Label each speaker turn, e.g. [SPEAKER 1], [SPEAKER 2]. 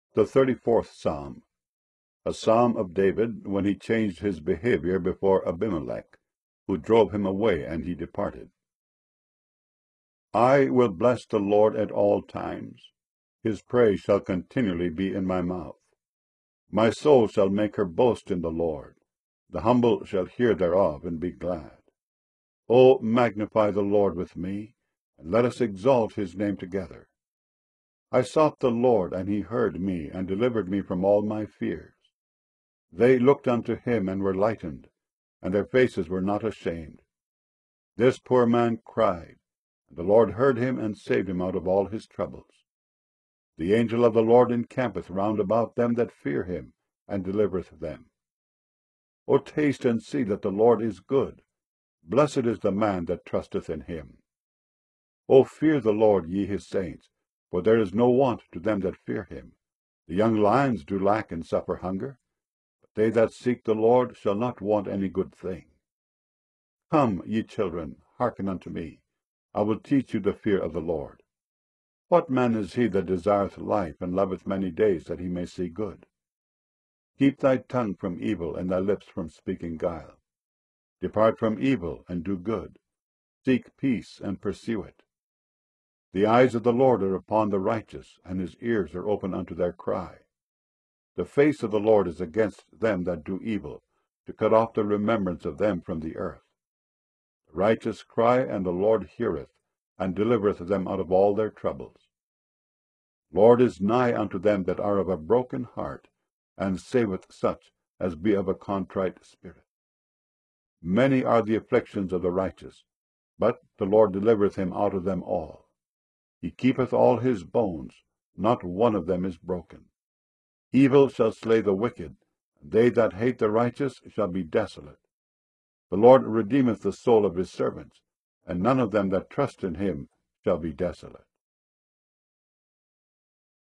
[SPEAKER 1] The 34th Psalm, a psalm of David when he changed his behavior before Abimelech, who drove him away, and he departed. I will bless the Lord at all times. His praise shall continually be in my mouth. My soul shall make her boast in the Lord. The humble shall hear thereof, and be glad. O magnify the Lord with me, and let us exalt his name together. I sought the Lord, and he heard me, and delivered me from all my fears. They looked unto him, and were lightened, and their faces were not ashamed. This poor man cried, and the Lord heard him, and saved him out of all his troubles. The angel of the Lord encampeth round about them that fear him, and delivereth them. O taste and see that the Lord is good. Blessed is the man that trusteth in him. O fear the Lord, ye his saints, for there is no want to them that fear him. The young lions do lack and suffer hunger, but they that seek the Lord shall not want any good thing. Come, ye children, hearken unto me. I will teach you the fear of the Lord. What man is he that desireth life, and loveth many days, that he may see good? Keep thy tongue from evil, and thy lips from speaking guile. Depart from evil, and do good. Seek peace, and pursue it. The eyes of the Lord are upon the righteous, and his ears are open unto their cry. The face of the Lord is against them that do evil, to cut off the remembrance of them from the earth. The righteous cry, and the Lord heareth, and delivereth them out of all their troubles. Lord is nigh unto them that are of a broken heart, and saveth such as be of a contrite spirit. Many are the afflictions of the righteous, but the Lord delivereth him out of them all. He keepeth all his bones, not one of them is broken. Evil shall slay the wicked, and they that hate the righteous shall be desolate. The Lord redeemeth the soul of his servants, and none of them that trust in him shall be desolate.